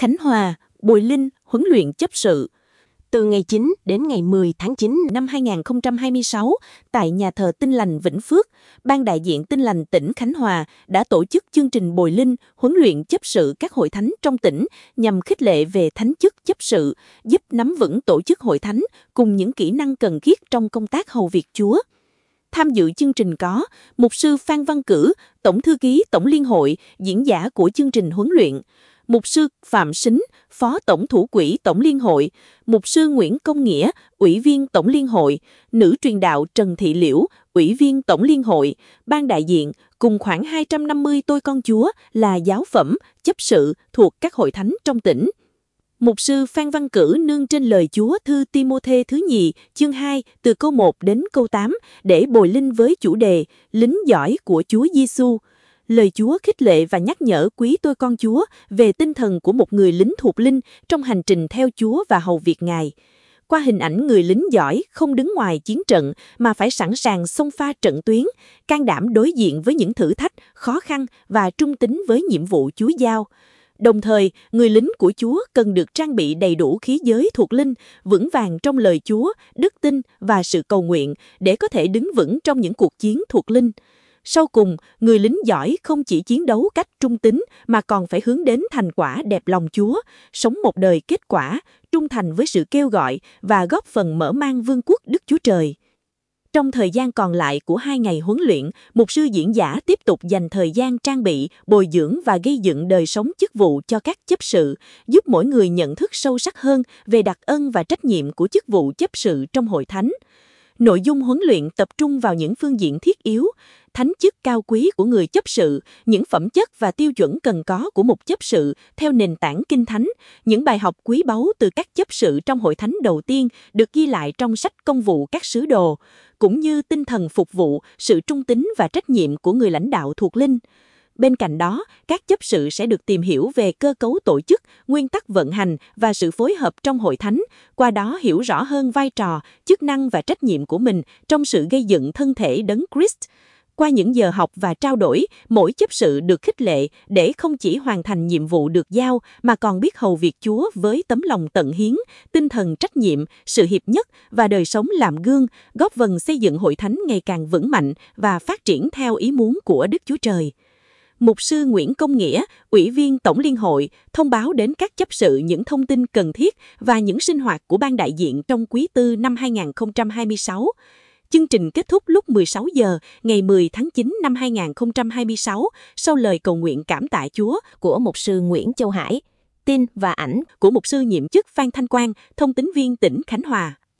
Khánh Hòa, Bồi Linh huấn luyện chấp sự. Từ ngày 9 đến ngày 10 tháng 9 năm 2026, tại nhà thờ Tin Lành Vĩnh Phước, Ban đại diện Tin Lành tỉnh Khánh Hòa đã tổ chức chương trình Bồi Linh huấn luyện chấp sự các hội thánh trong tỉnh nhằm khích lệ về thánh chức chấp sự, giúp nắm vững tổ chức hội thánh cùng những kỹ năng cần thiết trong công tác hầu việc Chúa. Tham dự chương trình có Mục sư Phan Văn Cử, Tổng thư ký Tổng liên hội, diễn giả của chương trình huấn luyện; Mục sư Phạm Sính, Phó Tổng thủ quỹ Tổng liên hội; Mục sư Nguyễn Công Nghĩa, Ủy viên Tổng liên hội; nữ truyền đạo Trần Thị Liễu, Ủy viên Tổng liên hội; ban đại diện cùng khoảng 250 tôi con Chúa là giáo phẩm, chấp sự thuộc các hội thánh trong tỉnh. Mục sư Phan Văn Cử nương trên lời Chúa thư Ti-mô-thê thứ nhì, chương 2, từ câu 1 đến câu 8, để bồi linh với chủ đề Lính giỏi của Chúa Giêsu. Lời Chúa khích lệ và nhắc nhở quý tôi con Chúa về tinh thần của một người lính thuộc linh trong hành trình theo Chúa và hầu việc Ngài. Qua hình ảnh người lính giỏi không đứng ngoài chiến trận mà phải sẵn sàng xông pha trận tuyến, can đảm đối diện với những thử thách, khó khăn và trung tín với nhiệm vụ Chúa giao. Đồng thời, người lính của Chúa cần được trang bị đầy đủ khí giới thuộc linh, vững vàng trong lời Chúa, đức tin và sự cầu nguyện để có thể đứng vững trong những cuộc chiến thuộc linh. Sau cùng, người lính giỏi không chỉ chiến đấu cách trung tín mà còn phải hướng đến thành quả đẹp lòng Chúa, sống một đời kết quả, trung thành với sự kêu gọi và góp phần mở mang vương quốc Đức Chúa Trời. Trong thời gian còn lại của 2 ngày huấn luyện, mục sư diễn giả tiếp tục dành thời gian trang bị, bồi dưỡng và gây dựng đời sống chức vụ cho các chấp sự, giúp mỗi người nhận thức sâu sắc hơn về đặc ân và trách nhiệm của chức vụ chấp sự trong hội thánh. Nội dung huấn luyện tập trung vào những phương diện thiết yếu, thánh chức cao quý của người chấp sự, những phẩm chất và tiêu chuẩn cần có của một chấp sự theo nền tảng Kinh Thánh, những bài học quý báu từ các chấp sự trong hội thánh đầu tiên được ghi lại trong sách Công vụ các sứ đồ, cũng như tinh thần phục vụ, sự trung tín và trách nhiệm của người lãnh đạo thuộc linh. Bên cạnh đó, các chấp sự sẽ được tìm hiểu về cơ cấu tổ chức, nguyên tắc vận hành và sự phối hợp trong hội thánh, qua đó hiểu rõ hơn vai trò, chức năng và trách nhiệm của mình trong sự gây dựng thân thể Đấng Christ. Qua những giờ học và trao đổi, mỗi chấp sự được khích lệ để không chỉ hoàn thành nhiệm vụ được giao mà còn biết hầu việc Chúa với tấm lòng tận hiến, tinh thần trách nhiệm, sự hiệp nhất và đời sống làm gương, góp phần xây dựng hội thánh ngày càng vững mạnh và phát triển theo ý muốn của Đức Chúa Trời. Mục sư Nguyễn Công Nghĩa, Ủy viên Tổng liên hội, thông báo đến các chấp sự những thông tin cần thiết và những sinh hoạt của ban đại diện trong quý tư năm 2026. Chương trình kết thúc lúc 16 giờ ngày 10 tháng 9 năm 2026 sau lời cầu nguyện cảm tạ Chúa của mục sư Nguyễn Châu Hải, tin và ảnh của mục sư nhiệm chức Phan Thanh Quang, thông tín viên tỉnh Khánh Hòa.